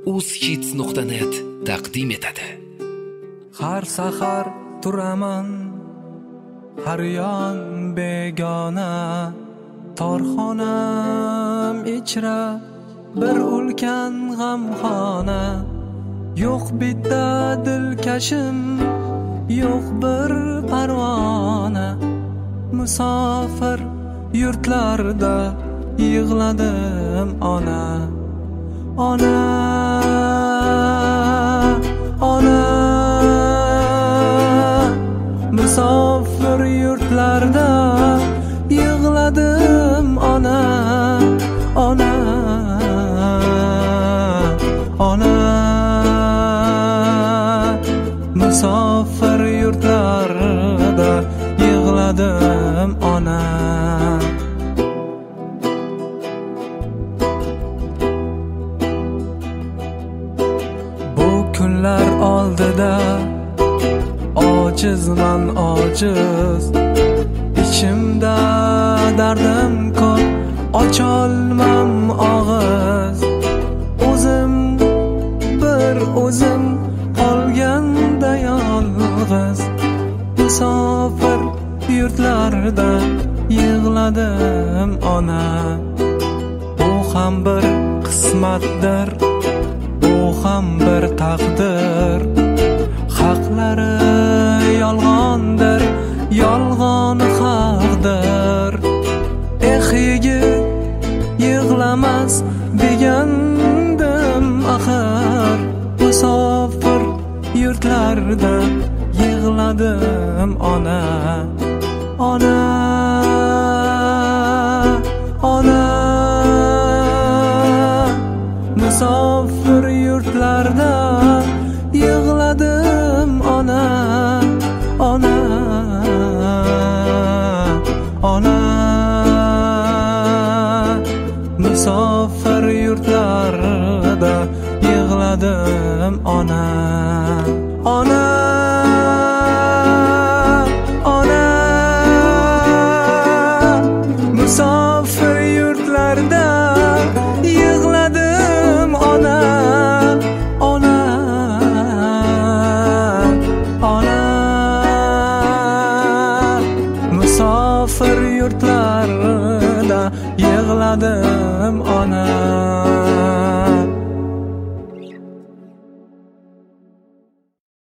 uzhits.net taqdim etadi. Har sahar turaman, har yon begona, torxonam ichra bir ulkan g'amxona. Yo'q bitta dilkashim, yo'q bir parvona. Musofir yurtlarda yig'ladim ona. Ona, ona, musofir yurtlarda yig'ladim ona. Ona, ona, musofir yurtlarda yig'ladim ona. Bu kunlar oldida ojizman, ojiz, ichimda dardim ko'p, ocholmam og'iz. O'zim bir o'zim qolganda yolg'iz, musofir yurtlarda yig'ladim ona. Bu ham bir qismatdir, bu ham bir taqdir. Haqlari yolg'ondir, yolg'oni haqdir. Yigit yig'lamas degandim axir, musofir yurtlarda yig'ladim ona. Ona, ona, musofir yurtlarda yig'ladim ona. Ona, ona, musofir yurtlarda yig'ladim ona. Ona, ona, musofir yurtlarda yig'ladim ona. Ona, ona, musofir yurtlarda yig'ladim